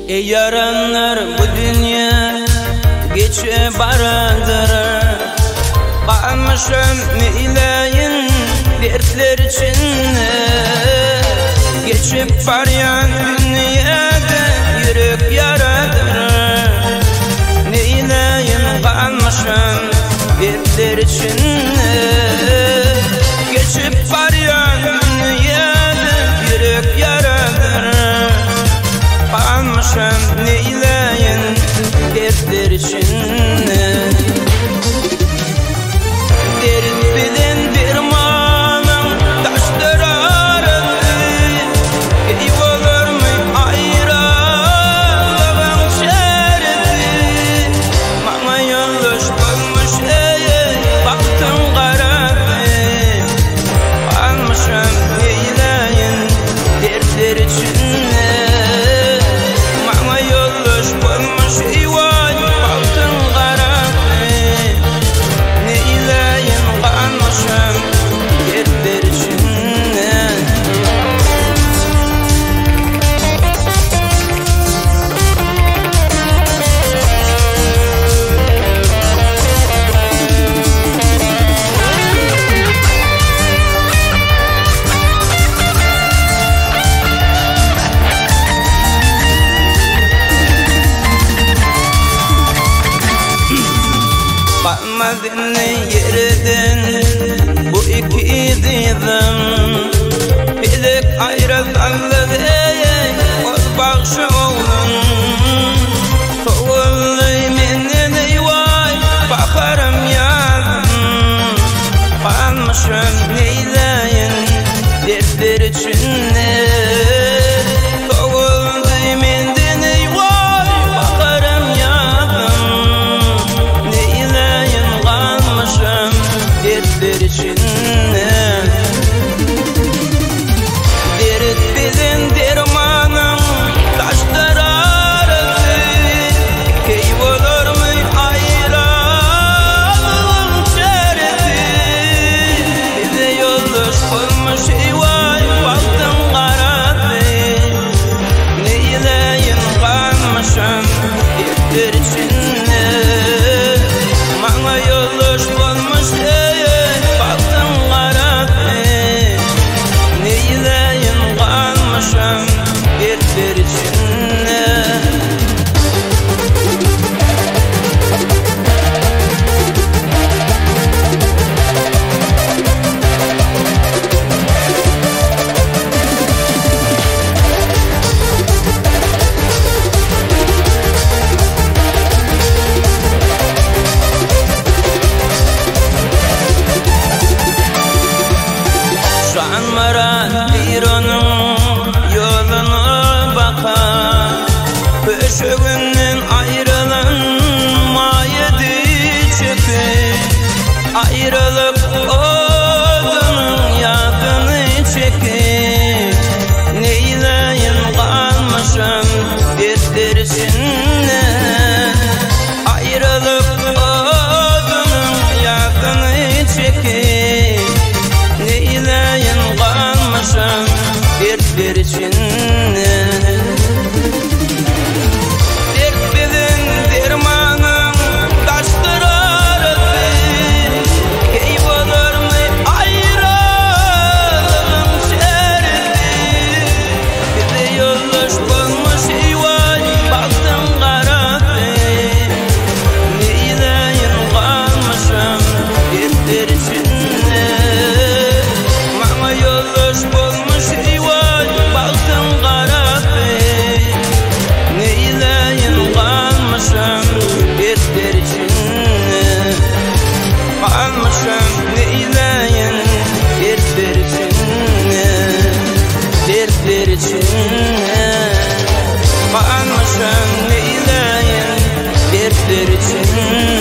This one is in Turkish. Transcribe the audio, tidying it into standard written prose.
Ey yaranlar, bu dünya geçe baradır. Kalmışım neyleyin dertler içinde. Geçip varyan dünyada yürek yaradır. Neyleyin kalmışım dertler içinde. Geçip varyan dünyada yürek yaradır. Kalmışım neyleyin dertler içinde. Derin bilen dermanım taşlar aradı. Ey olur mu ayrılığın şeridi. Bana yanlış bulmuş ey baktım karadı. Kalmışım neyleyin dertler içinde. Bana yanlış bulmuş ey baktım karadı. Neyleyin kalmışım dertler içinde. Kalmadın yerden bu iki dizim. Bilek ayrıldı ey ol bağışı oğlum. Kovuldu menden ey vay bakarım yazım. Kalmışım neyleyin dertler içinde. Kovuldu menden ey vay bakarım yazım. Neyleyin kalmışım dertler içinde. Dert bilen dermanım taşlar aradı. Ey olur mu ayrılığın şeridi. Bize yoldaş olmuş ey vay baktım karadı. Neyleyin kalmışım dertler içinde. Bana yoldaş olmuş ey baktım karadı. Neyleyin kalmışım dertler içinde. Şanmaran bir onun yoluna bakar. Köşegünden ayrılınmaydı çekip. Ayrılık odunun yakını çekip. Neyleyin kalmışım dertler içinde. Ayrılık odunun yakını çekip. Neyleyin kalmışım dertler içinde. Dert bilen dermanım taşlar aradı. Ey olur mu ayrılığın şeridi. Bize yoldaş bulmuş ey vay baktım karadı. Neyleyin kalmışım dertler içinde. Bana yoldaş bulmuş ey vay baktım karadı. Neyleyin kalmışım dertler içinde. Kalmışım neyleyin dertler içinde. Dertler içinde. Kalmışım neyleyin dertler içinde.